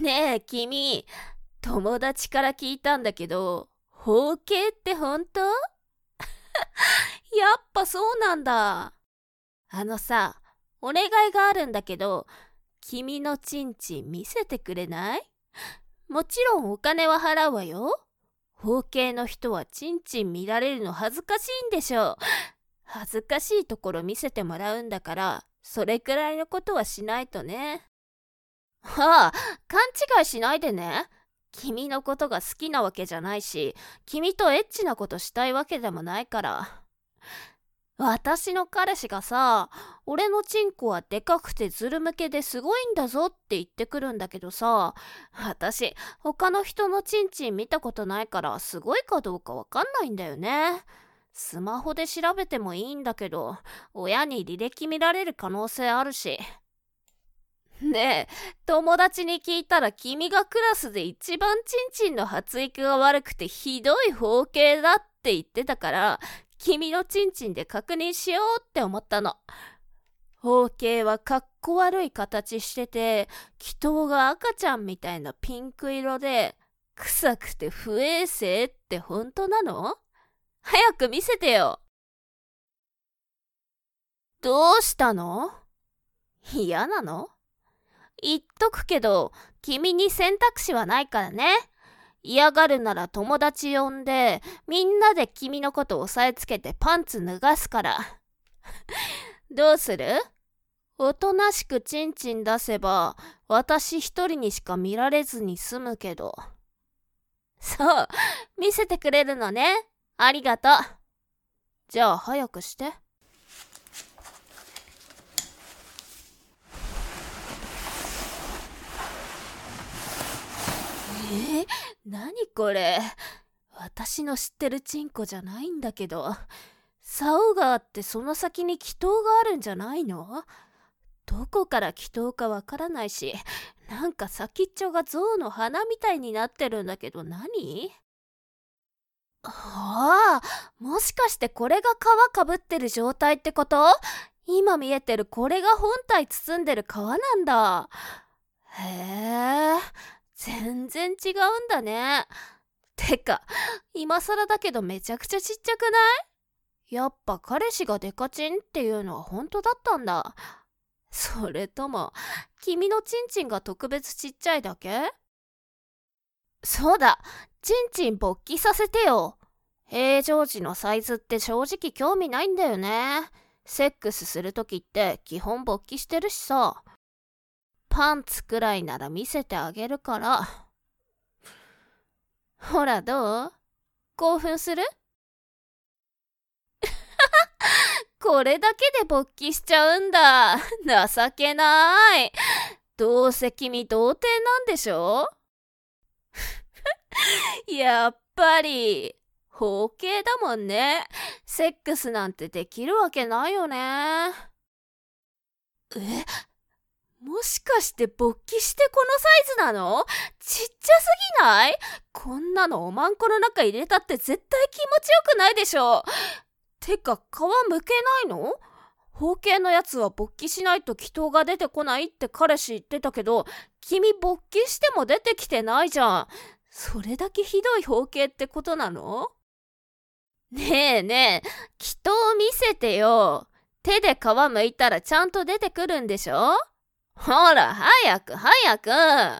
ねえ君、友達から聞いたんだけど、包茎って本当？やっぱそうなんだ。あのさ、お願いがあるんだけど、君のチンチン見せてくれない？もちろんお金は払うわよ。包茎の人はチンチン見られるの恥ずかしいんでしょう。恥ずかしいところ見せてもらうんだから、それくらいのことはしないとね。ああ、勘違いしないでね。君のことが好きなわけじゃないし、君とエッチなことしたいわけでもないから。私の彼氏がさ、俺のチンコはでかくてズル向けですごいんだぞって言ってくるんだけどさ、私、他の人のチンチン見たことないからすごいかどうかわかんないんだよね。スマホで調べてもいいんだけど、親に履歴見られる可能性あるし。ねえ、友達に聞いたら君がクラスで一番チンチンの発育が悪くてひどい包茎だって言ってたから、君のチンチンで確認しようって思ったの。包茎はかっこ悪い形してて、気筒が赤ちゃんみたいなピンク色で、臭くて不衛生って本当なの？早く見せてよ。どうしたの？嫌なの？言っとくけど、君に選択肢はないからね。嫌がるなら友達呼んで、みんなで君のこと押さえつけてパンツ脱がすから。どうする？おとなしくチンチン出せば、私一人にしか見られずに済むけど。そう、見せてくれるのね。ありがとう。じゃあ早くして。何これ？私の知ってるチンコじゃないんだけど。竿があってその先に気筒があるんじゃないの？どこから気筒かわからないし、なんか先っちょが象の鼻みたいになってるんだけど何？ああ、もしかしてこれが皮かぶってる状態ってこと？今見えてるこれが本体包んでる皮なんだ。へえ、全然違うんだね。てか、今更だけどめちゃくちゃちっちゃくない？やっぱ彼氏がデカチンっていうのは本当だったんだ。それとも、君のチンチンが特別ちっちゃいだけ？そうだ、チンチン勃起させてよ。平常時のサイズって正直興味ないんだよね。セックスするときって基本勃起してるしさ。パンツくらいなら見せてあげるから。ほらどう？興奮する？これだけで勃起しちゃうんだ。情けない。どうせ君童貞なんでしょ？やっぱり、包茎だもんね。セックスなんてできるわけないよね。もしかして勃起してこのサイズなの？ちっちゃすぎない？こんなのおまんこの中入れたって絶対気持ちよくないでしょ。てか皮むけないの？包茎のやつは勃起しないと気筒が出てこないって彼氏言ってたけど、君勃起しても出てきてないじゃん。それだけひどい包茎ってことなの？ねえねえ、気筒見せてよ。手で皮むいたらちゃんと出てくるんでしょ？ほら、早く早く。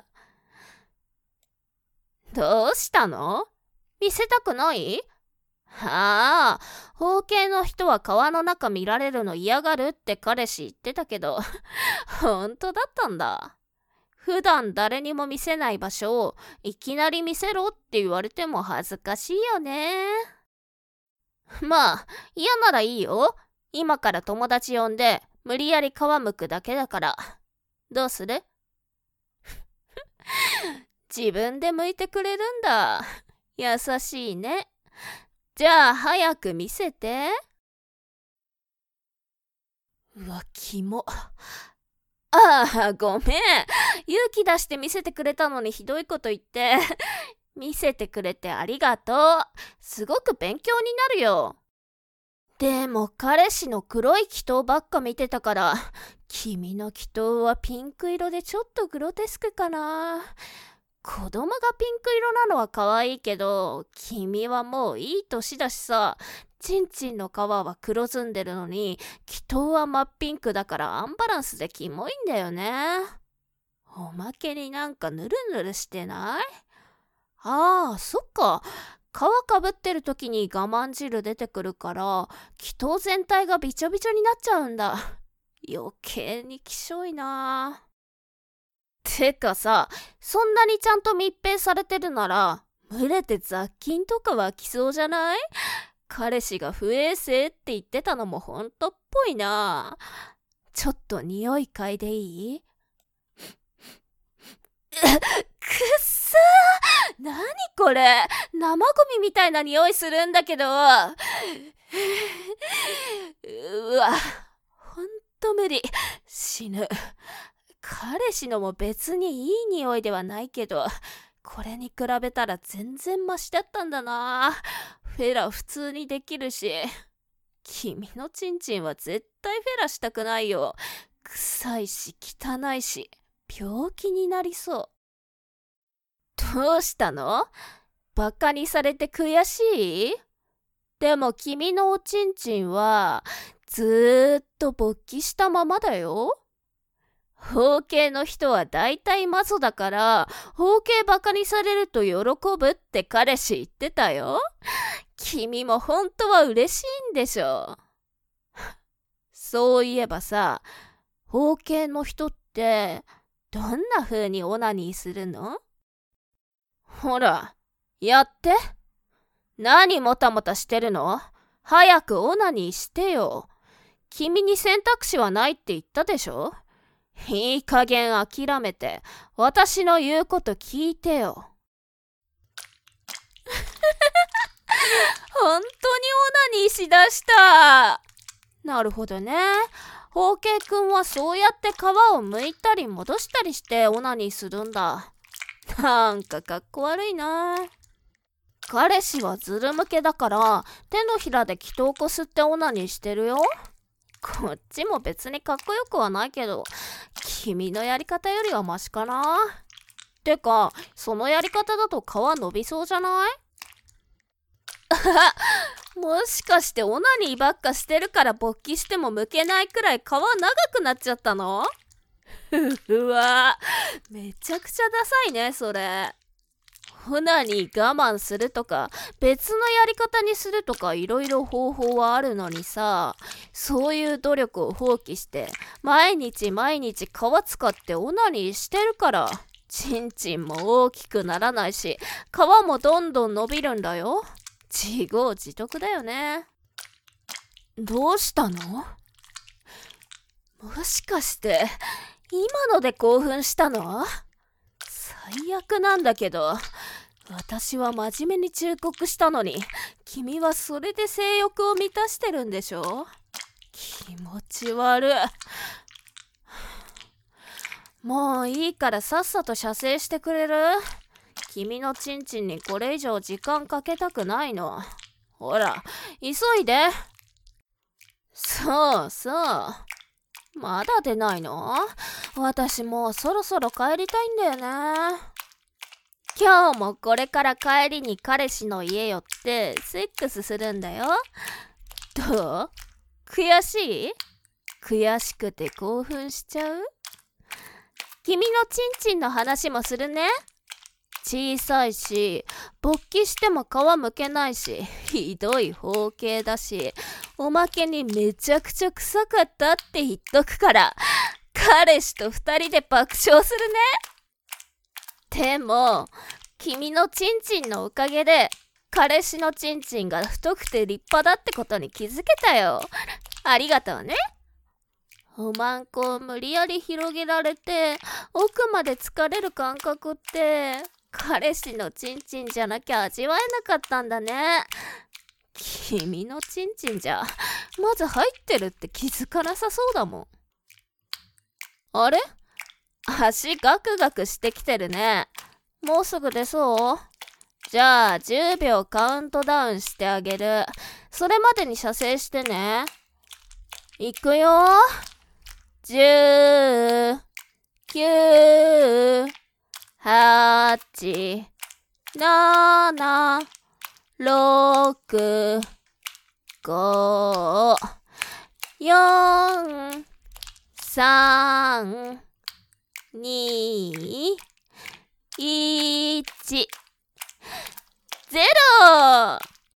どうしたの？見せたくない？はあ、包茎の人は皮の中見られるの嫌がるって彼氏言ってたけど、本当だったんだ。普段誰にも見せない場所をいきなり見せろって言われても恥ずかしいよね。まあ、嫌ならいいよ。今から友達呼んで無理やり皮むくだけだから。どうする？自分で剥いてくれるんだ。優しいね。じゃあ早く見せて。うわ、キモ。ああ、ごめん。勇気出して見せてくれたのにひどいこと言って。見せてくれてありがとう。すごく勉強になるよ。 でも彼氏の黒い祈祷ばっか見てたから、君の祈祷はピンク色でちょっとグロテスクかな。子供がピンク色なのは可愛いけど、君はもういい年だしさ、チンチンの皮は黒ずんでるのに、祈祷は真っピンクだからアンバランスでキモいんだよね。おまけになんかヌルヌルしてない？ああ、そっか。皮かぶってる時に我慢汁出てくるから、祈祷全体がびちょびちょになっちゃうんだ。余計にきしょいな。てかさ、そんなにちゃんと密閉されてるなら、蒸れて雑菌とか湧きそうじゃない？彼氏が不衛生って言ってたのもほんとっぽいな。ちょっと匂い嗅いでいい？くっさー、なにこれ、生ゴミみたいな匂いするんだけど。うわ、ほんと無理、死ぬ。彼氏のも別にいい匂いではないけど、これに比べたら全然マシだったんだな。フェラ普通にできるし。君のチンチンは絶対フェラしたくないよ。臭いし汚いし、病気になりそう。どうしたの？バカにされて悔しい？でも君のおちんちんはずーっと勃起したままだよ。包茎の人はだいたいマゾだから、包茎バカにされると喜ぶって彼氏言ってたよ。君も本当は嬉しいんでしょ。そういえばさ、包茎の人ってどんな風にオナニーするの？ほら、やって。何もたもたしてるの？早くオナニーしてよ。君に選択肢はないって言ったでしょ？いい加減諦めて、私の言うこと聞いてよ。本当にオナニーしだした。なるほどね。包茎くんはそうやって皮を剥いたり戻したりしてオナニーするんだ。なんかかっこ悪いな。彼氏はズル向けだから手のひらで祈祷こすってオナニーしてるよ。こっちも別にかっこよくはないけど、君のやり方よりはマシかな。てか、そのやり方だと皮伸びそうじゃない？もしかしてオナニーばっかしてるから勃起しても剥けないくらい皮長くなっちゃったの？うわ、めちゃくちゃダサいね、それ。オナニー我慢するとか、別のやり方にするとかいろいろ方法はあるのにさ、そういう努力を放棄して、毎日毎日皮使ってオナニーしてるから、チンチンも大きくならないし、皮もどんどん伸びるんだよ。自業自得だよね。どうしたの？もしかして、今ので興奮したの？最悪なんだけど、私は真面目に忠告したのに、君はそれで性欲を満たしてるんでしょ？気持ち悪い。もういいからさっさと射精してくれる？君のチンチンにこれ以上時間かけたくないの。ほら、急いで。そうそう。まだ出ないの？私もうそろそろ帰りたいんだよね。今日もこれから帰りに彼氏の家寄ってセックスするんだよ。どう？悔しい？悔しくて興奮しちゃう？君のチンチンの話もするね。小さいし、勃起しても皮むけないし、ひどい包茎だし、おまけにめちゃくちゃ臭かったって言っとくから、彼氏と二人で爆笑するね。でも、君のチンチンのおかげで、彼氏のチンチンが太くて立派だってことに気づけたよ。ありがとうね。おまんこを無理やり広げられて、奥まで疲れる感覚って、彼氏のチンチンじゃなきゃ味わえなかったんだね。君のチンチンじゃ、まず入ってるって気づかなさそうだもん。あれ？足ガクガクしてきてるね。もうすぐ出そう？ じゃあ10秒カウントダウンしてあげる。それまでに射精してね。いくよ。10、9、8、7、6、5、4、3、2、1、ゼロ。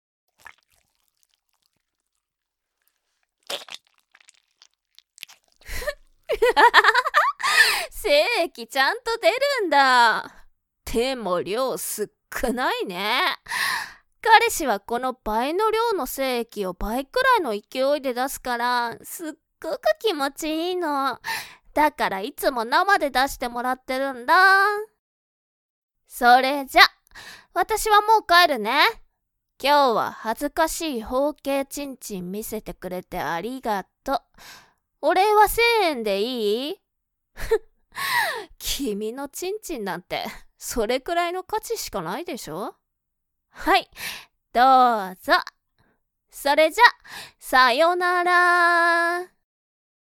精液ちゃんと出るんだ。でも量少ないね。彼氏はこの倍の量の精液を倍くらいの勢いで出すからすっごく気持ちいいの。だからいつも生で出してもらってるんだ。それじゃ、私はもう帰るね。今日は恥ずかしい包茎チンチン見せてくれてありがとう。お礼は1000円でいい？君のチンチンなんてそれくらいの価値しかないでしょ？はい、どうぞ。それじゃ、さよなら。